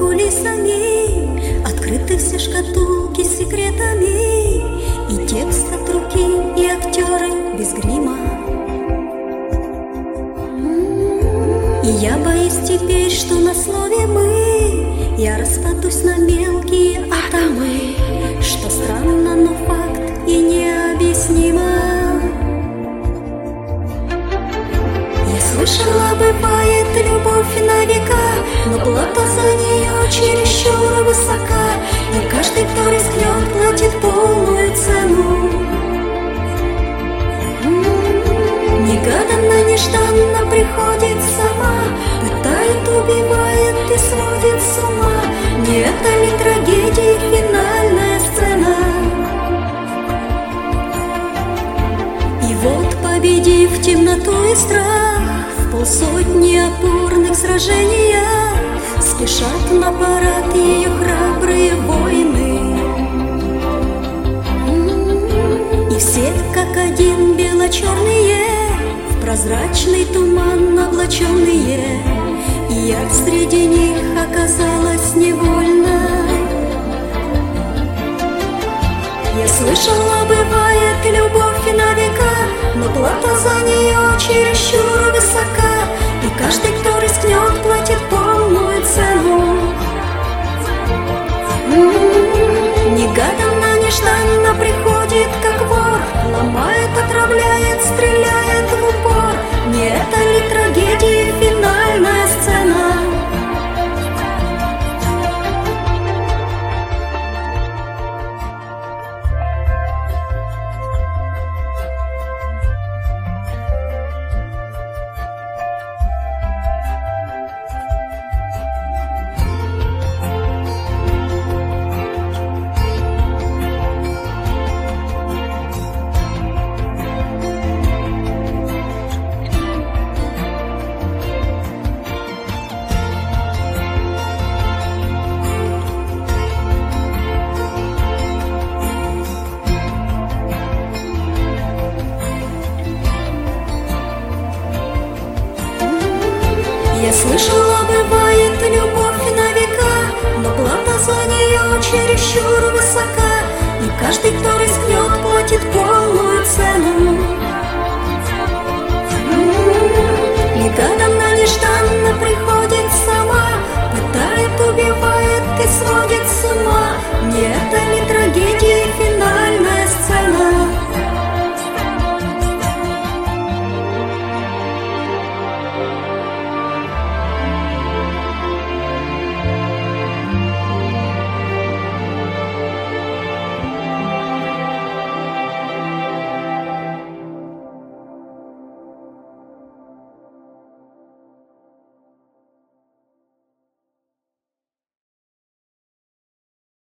кулисами открыты все шкатулки с секретами, и текст от руки, и актеры без грима. И я боюсь теперь, что на слове «мы» я распадусь на мелкие атомы, что странно, но факт и необъяснимо. Я слышала, бывает любовь на века, но плата за нее чересчур высока, и каждый, кто рискнет, платит полную цену. Негаданно, нежданно приходит сама, пытает, убивает и сводит с ума. Не это ли трагедия, финальная сцена? И вот, победив темноту и страх, в полсотни опорных сражениях спешат на парад ее храбрые воины. И все, как один, бело-черные, в прозрачный туман облаченные, и я среди них оказалась невольна. Я слышала, бывает любовь на века, но плата за нее чересчур высока, и каждый, кто рискнет, платит полную цену. Негаданно, нежданно приходит, как вор, ломает, отравляет, стреляет в упор. Не это ли трагедия, финальная сцена? Я слышала, бывает любовь на века, но плата за нее чересчур высока.